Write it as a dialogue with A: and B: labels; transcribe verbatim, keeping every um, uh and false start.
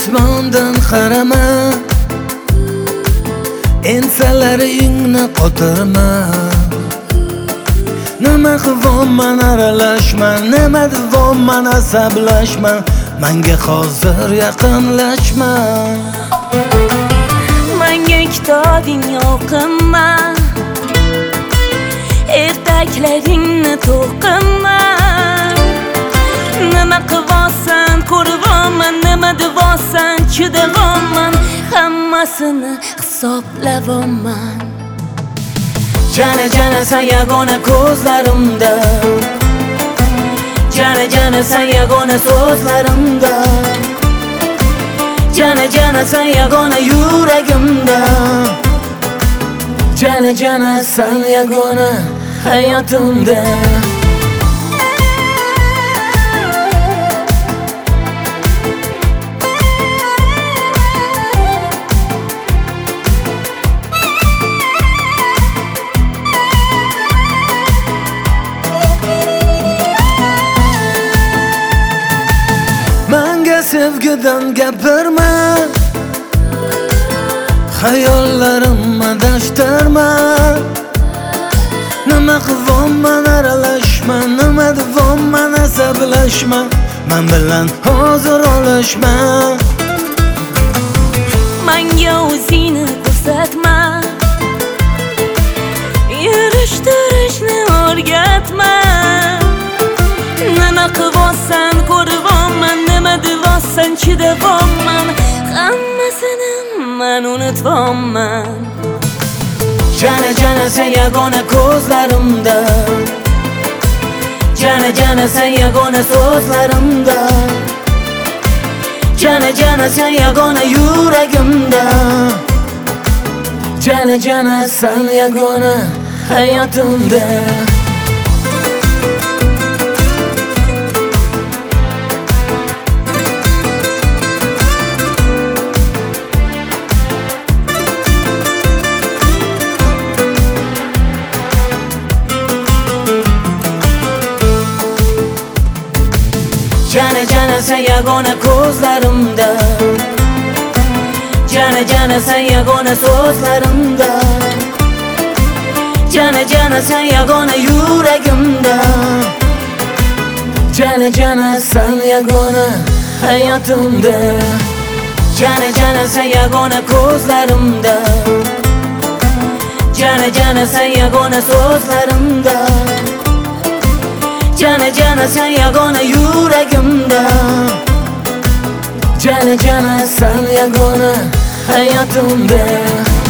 A: osmondan qarama, ensalaringni qotirma. Nima qilvoman aralashma, nima devoman asablashma, menga hozir yaqinlashma.
B: Menga kitobing yoqinma, ertaklaringni to'qinma. Nima qilvosan ko'rvoman, nima devosan chidavoman, hammasini hisoblavoman.
A: Jana jana sen yagona ko'zlarimda, jana jana sen yagona so'zlarimda, jana jana sen yagona yuragimda, jana jana sen yagona hayotimda. Menga sevgidan gapirma, hayollarimni adashtirma. Nima qilvoman aralashma, nima devoman asablashma, men bilan hozir olishma.
B: Menga o'zingni ko'rsatma, yurishtirishni o'rgatma. Nima qilvosan ko'rvoman, nima devosan chidavoman, hammasini men unutvoman.
A: Jana jana sen yagona ko'zlarimda, jana jana sen yagona so'zlarimda, jana jana sen yagona yuragimda, jana jana sen yagona hayotimda. Jana jana sen yagona ko'zlarimda, jana jana sen yagona so'zlarimda, jana jana sen yagona yuragimda, jana jana sen yagona hayotimda. Jana jana sen yagona ko'zlarimda, jana jana sen yagona so'zlarimda, jana jana sen yagona yuragimda, jana jana sen yagona hayotimda.